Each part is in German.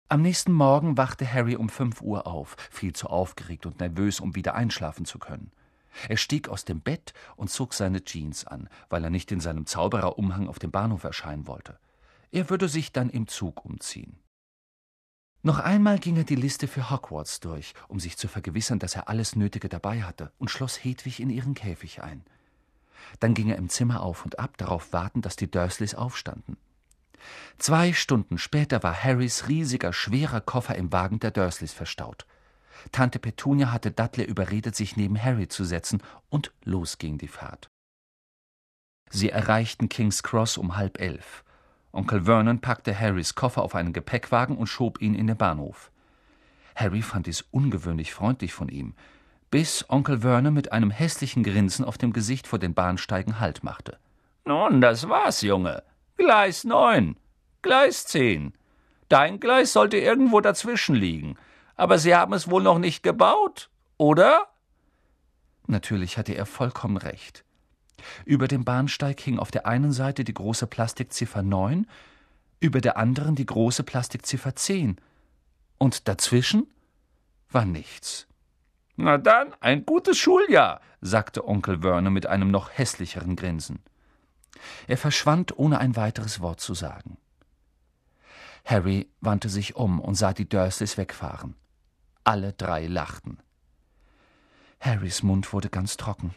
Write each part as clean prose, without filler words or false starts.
Am nächsten Morgen wachte Harry um 5 Uhr auf, viel zu aufgeregt und nervös, um wieder einschlafen zu können. Er stieg aus dem Bett und zog seine Jeans an, weil er nicht in seinem Zaubererumhang auf dem Bahnhof erscheinen wollte. Er würde sich dann im Zug umziehen. Noch einmal ging er die Liste für Hogwarts durch, um sich zu vergewissern, dass er alles Nötige dabei hatte, und schloss Hedwig in ihren Käfig ein. Dann ging er im Zimmer auf und ab, darauf warten, dass die Dursleys aufstanden. 2 Stunden später war Harrys riesiger, schwerer Koffer im Wagen der Dursleys verstaut. Tante Petunia hatte Dudley überredet, sich neben Harry zu setzen, und los ging die Fahrt. Sie erreichten King's Cross um 10:30. Onkel Vernon packte Harrys Koffer auf einen Gepäckwagen und schob ihn in den Bahnhof. Harry fand dies ungewöhnlich freundlich von ihm, bis Onkel Vernon mit einem hässlichen Grinsen auf dem Gesicht vor den Bahnsteigen Halt machte. »Nun, das war's, Junge. Gleis 9, Gleis 10. Dein Gleis sollte irgendwo dazwischen liegen. Aber Sie haben es wohl noch nicht gebaut, oder?« Natürlich hatte er vollkommen recht. Über dem Bahnsteig hing auf der einen Seite die große Plastikziffer 9, über der anderen die große Plastikziffer 10. Und dazwischen war nichts. »Na dann, ein gutes Schuljahr«, sagte Onkel Vernon mit einem noch hässlicheren Grinsen. Er verschwand, ohne ein weiteres Wort zu sagen. Harry wandte sich um und sah die Dursleys wegfahren. Alle 3 lachten. Harrys Mund wurde ganz trocken.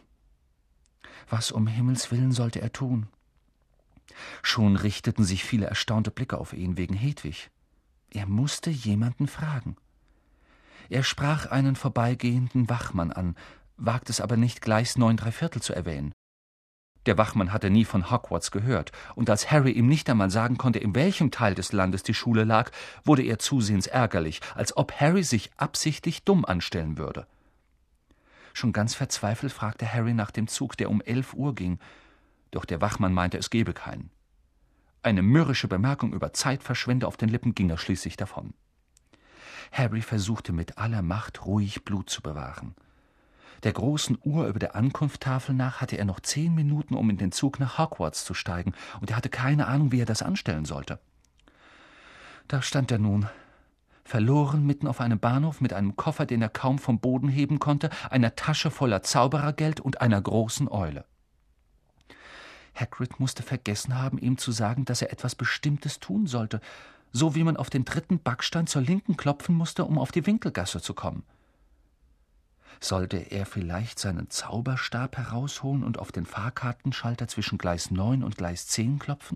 Was um Himmels willen sollte er tun? Schon richteten sich viele erstaunte Blicke auf ihn wegen Hedwig. Er musste jemanden fragen. Er sprach einen vorbeigehenden Wachmann an, wagte es aber nicht, Gleis 9 3/4 zu erwähnen. Der Wachmann hatte nie von Hogwarts gehört, und als Harry ihm nicht einmal sagen konnte, in welchem Teil des Landes die Schule lag, wurde er zusehends ärgerlich, als ob Harry sich absichtlich dumm anstellen würde. Schon ganz verzweifelt fragte Harry nach dem Zug, der um 11 Uhr ging, doch der Wachmann meinte, es gebe keinen. Eine mürrische Bemerkung über Zeitverschwende auf den Lippen ging er schließlich davon. Harry versuchte mit aller Macht, ruhig Blut zu bewahren. Der großen Uhr über der Ankunftstafel nach hatte er noch 10 Minuten, um in den Zug nach Hogwarts zu steigen, und er hatte keine Ahnung, wie er das anstellen sollte. Da stand er nun, verloren mitten auf einem Bahnhof mit einem Koffer, den er kaum vom Boden heben konnte, einer Tasche voller Zauberergeld und einer großen Eule. Hagrid musste vergessen haben, ihm zu sagen, dass er etwas Bestimmtes tun sollte, so wie man auf den 3. Backstein zur Linken klopfen musste, um auf die Winkelgasse zu kommen. Sollte er vielleicht seinen Zauberstab herausholen und auf den Fahrkartenschalter zwischen Gleis 9 und Gleis 10 klopfen?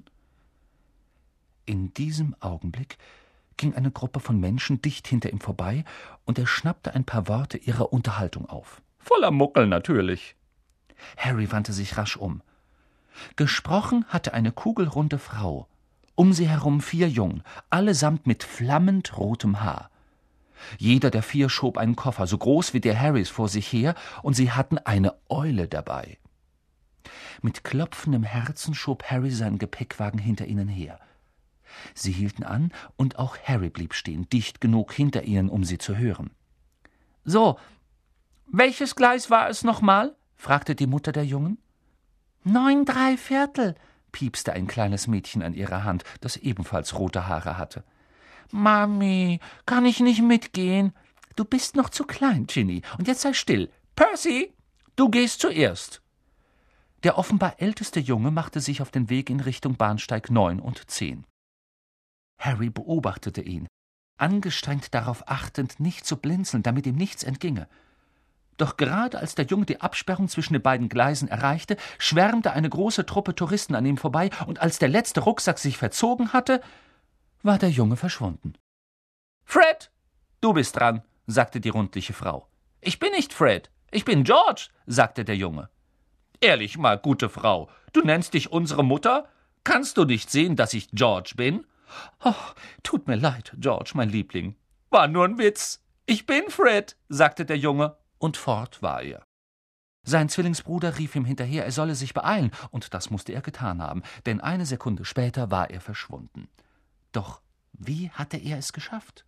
In diesem Augenblick ging eine Gruppe von Menschen dicht hinter ihm vorbei, und er schnappte ein paar Worte ihrer Unterhaltung auf. Voller Muckel natürlich. Harry wandte sich rasch um. Gesprochen hatte eine kugelrunde Frau, um sie herum 4 Jungen, allesamt mit flammend rotem Haar. Jeder der 4 schob einen Koffer, so groß wie der Harrys, vor sich her, und sie hatten eine Eule dabei. Mit klopfendem Herzen schob Harry seinen Gepäckwagen hinter ihnen her. Sie hielten an, und auch Harry blieb stehen, dicht genug hinter ihnen, um sie zu hören. »So, welches Gleis war es nochmal?« fragte die Mutter der Jungen. 9 3/4, piepste ein kleines Mädchen an ihrer Hand, das ebenfalls rote Haare hatte. »Mami, kann ich nicht mitgehen?« »Du bist noch zu klein, Ginny, und jetzt sei still. Percy, du gehst zuerst.« Der offenbar älteste Junge machte sich auf den Weg in Richtung Bahnsteig 9 und 10. Harry beobachtete ihn, angestrengt darauf achtend, nicht zu blinzeln, damit ihm nichts entginge. Doch gerade als der Junge die Absperrung zwischen den beiden Gleisen erreichte, schwärmte eine große Truppe Touristen an ihm vorbei, und als der letzte Rucksack sich verzogen hatte, war der Junge verschwunden. »Fred, du bist dran«, sagte die rundliche Frau. »Ich bin nicht Fred, ich bin George«, sagte der Junge. »Ehrlich mal, gute Frau, du nennst dich unsere Mutter? Kannst du nicht sehen, dass ich George bin?« »Oh, tut mir leid, George, mein Liebling.« »War nur ein Witz. Ich bin Fred«, sagte der Junge, und fort war er. Sein Zwillingsbruder rief ihm hinterher, er solle sich beeilen, und das musste er getan haben, denn eine Sekunde später war er verschwunden. Doch wie hatte er es geschafft?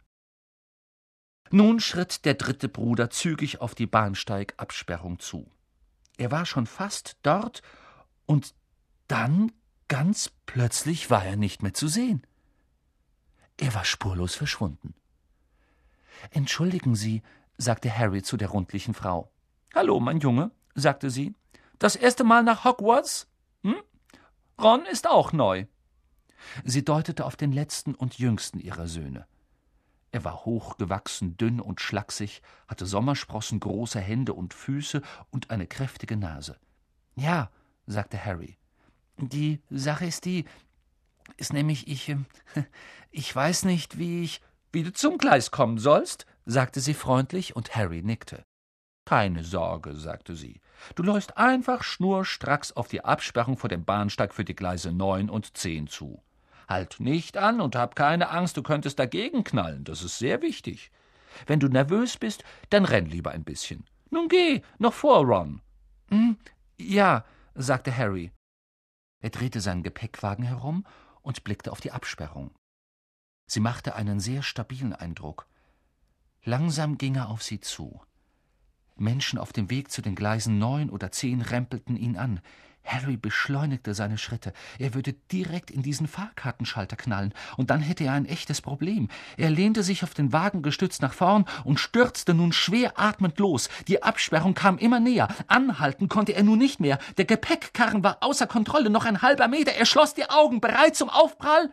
Nun schritt der 3. Bruder zügig auf die Bahnsteigabsperrung zu. Er war schon fast dort, und dann, ganz plötzlich, war er nicht mehr zu sehen. Er war spurlos verschwunden. »Entschuldigen Sie«, sagte Harry zu der rundlichen Frau. »Hallo, mein Junge«, sagte sie. »Das erste Mal nach Hogwarts? Hm? Ron ist auch neu.« Sie deutete auf den letzten und jüngsten ihrer Söhne. Er war hochgewachsen, dünn und schlaksig, hatte Sommersprossen, große Hände und Füße und eine kräftige Nase. »Ja«, sagte Harry. »Die Sache ist nämlich, ich weiß nicht, wie du zum Gleis kommen sollst«, sagte sie freundlich, und Harry nickte. »Keine Sorge«, sagte sie. »Du läufst einfach schnurstracks auf die Absperrung vor dem Bahnsteig für die Gleise 9 und 10 zu. Halt nicht an und hab keine Angst, du könntest dagegen knallen, das ist sehr wichtig. Wenn du nervös bist, dann renn lieber ein bisschen. Nun geh, noch vor Ron.« »Ja«, sagte Harry. Er drehte seinen Gepäckwagen herum und blickte auf die Absperrung. Sie machte einen sehr stabilen Eindruck. Langsam ging er auf sie zu. Menschen auf dem Weg zu den Gleisen 9 oder 10 rempelten ihn an. Harry beschleunigte seine Schritte. Er würde direkt in diesen Fahrkartenschalter knallen, und dann hätte er ein echtes Problem. Er lehnte sich auf den Wagen gestützt nach vorn und stürzte nun schwer atmend los. Die Absperrung kam immer näher. Anhalten konnte er nun nicht mehr. Der Gepäckkarren war außer Kontrolle, noch ein halber Meter. Er schloss die Augen, bereit zum Aufprall.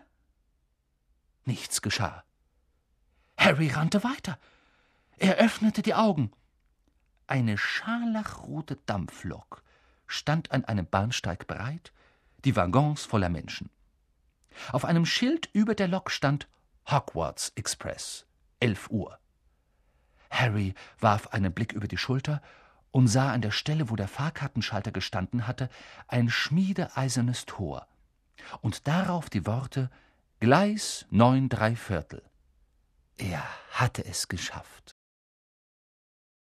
Nichts geschah. Harry rannte weiter. Er öffnete die Augen. Eine scharlachrote Dampflok stand an einem Bahnsteig bereit, die Waggons voller Menschen. Auf einem Schild über der Lok stand Hogwarts Express, 11 Uhr. Harry warf einen Blick über die Schulter und sah an der Stelle, wo der Fahrkartenschalter gestanden hatte, ein schmiedeeisernes Tor und darauf die Worte »Gleis 9 3/4«. Er hatte es geschafft.